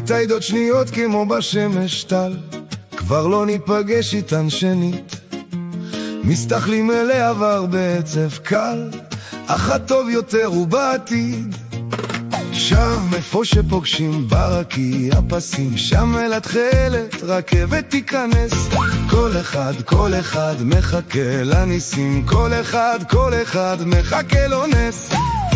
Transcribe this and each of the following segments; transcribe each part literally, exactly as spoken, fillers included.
מתעידות שניות כמו בשמש טל, כבר לא ניפגש איתן שנית, מסתכלים אלי עבר בעצב קל, אך הטוב יותר הוא בעתיד. שם איפה שפוגשים ברקי הפסים, שם אל התחלת רכבת תיכנס, כל אחד כל אחד מחכה לניסים, כל אחד כל אחד מחכה לו נס.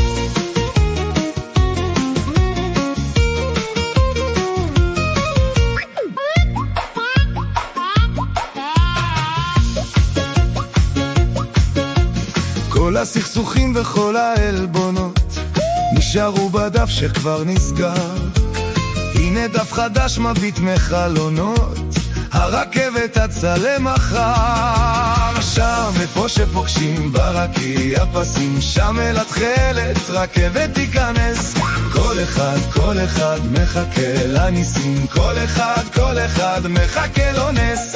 כל הסכסוכים וכל העלבונות נשארו בדף שכבר נסגר, הנה דף חדש מביט מחלונות, הרכבת אצה למחר. שם איפה שפוגשים ברקי הפסים, שם אל התחלת רכבת תיכנס, כל אחד כל אחד מחכה לניסים, כל אחד כל אחד מחכה לו נס.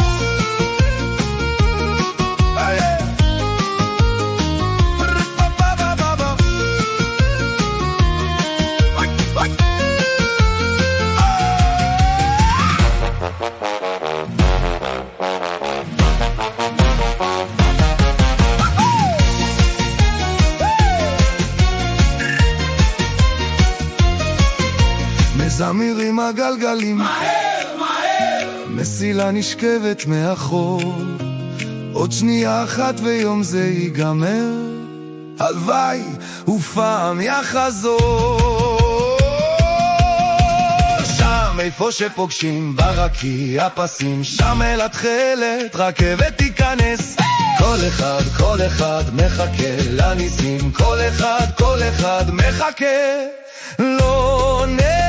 זמירים הגלגלים מהר, מהר, מסילה נשכבת מאחור, עוד שנייה אחת ויום זה ייגמר, הלוואי ופעם יחזור. שם איפה שפוגשים ברקי הפסים, שם אל התחלת רכבת תיכנס, כל אחד כל אחד מחכה לניסים, כל אחד כל אחד מחכה לו נס.